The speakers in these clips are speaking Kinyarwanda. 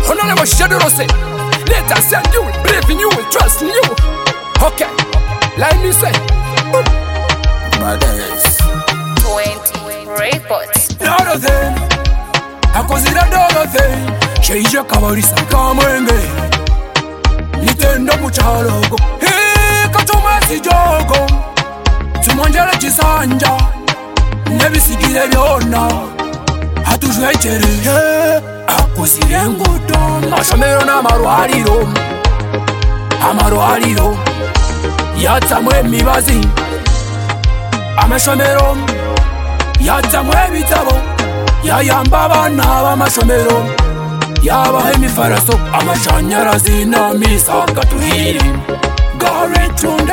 Honorable Shadorose, let us send you, believe in you, trust in you. Okay, like me say, Brothers 20 reports. Dorothy, akozira Dorothy, sheija kabalisa kamwenge, nitendo muchalogo, katuma sijogo, tumonjere chisanja, nebisigire byonna, hatujwechereye, akozire ngudo, amashomero n'amarwariro, amarwariro, yatsamwe emibazi, amashomero, yatsamwe ebitabo, yayamba abana b'amashomero, yabaha emifaraso, amashanyarazi n'amisa gatuhire, garitunda,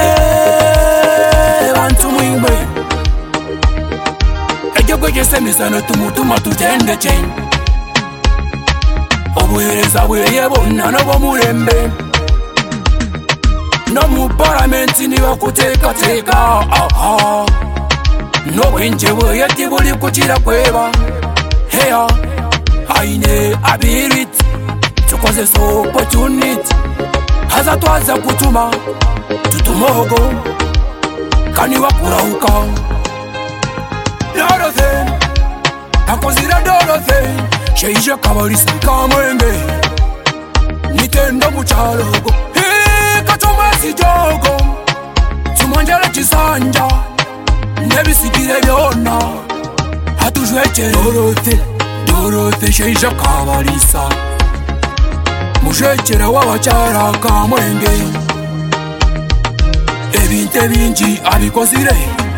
bantu mwimwe, egihugu cy'esemisano tumutuma tutendeke, obuhereza bweye bonna n'obw'omulembe, no mu paramenti nibakuteekateeka, n'obwenje bweye tibuli kukira kweba, heya aine ability, tukozesa opportunity, haza twaza kutuma tutumogo kaniwa kurauka. Dorothy, akozira Dorothy, sheija kabalisa kamwenge, nitendo muchalogo, katuma sijogo, tumonjere chisanja, nebisigire byonna, hatujwekere. Dorothy, Dorothy sheija kabalisa, mujwekere w'abakyara kamwenge, ebintu ebingi abikozire,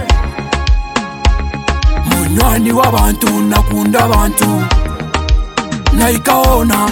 munywani w'abantu nakunda abantu, naikaona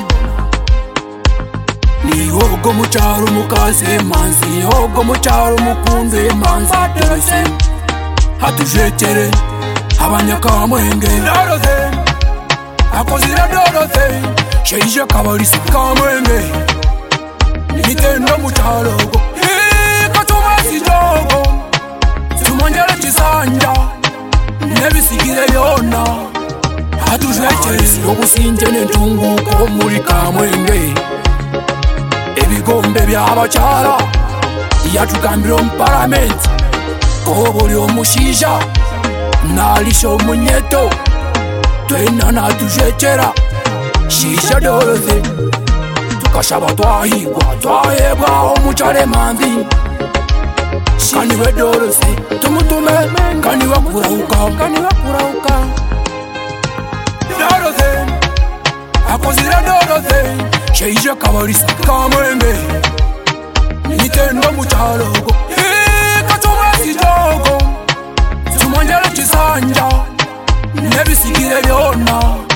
niwo ogwo mukyalo mukazi emanzi, ogwo mukyalo mukundu emanzi, twese hatujwekere abanyakamwenge. Dorothy, akozira Dorothy, sheija kabalisa kamwenge, nitendo mukyalogo, katuma sijogo, tumonjere chisanja, nebisigire byonna, hatujwekere obusinje n'entunguko muri kamwenge, ebigombe by'abakyala yatugambira omu paramenti, ko buli omushiija n'alisha omunyeto, twena natujwekera shiija Dorothy, tukashaba twahigwa twahebwa omukyala emanzi, kaniwe Dorothy tumutume kaniwe kurauka. Dorothy, akozira Dorothy, sheija kabalisa kamwenge, nitendo mukyalogo, katuma sijogo, tumonjere chisanja, nebisigire byonna,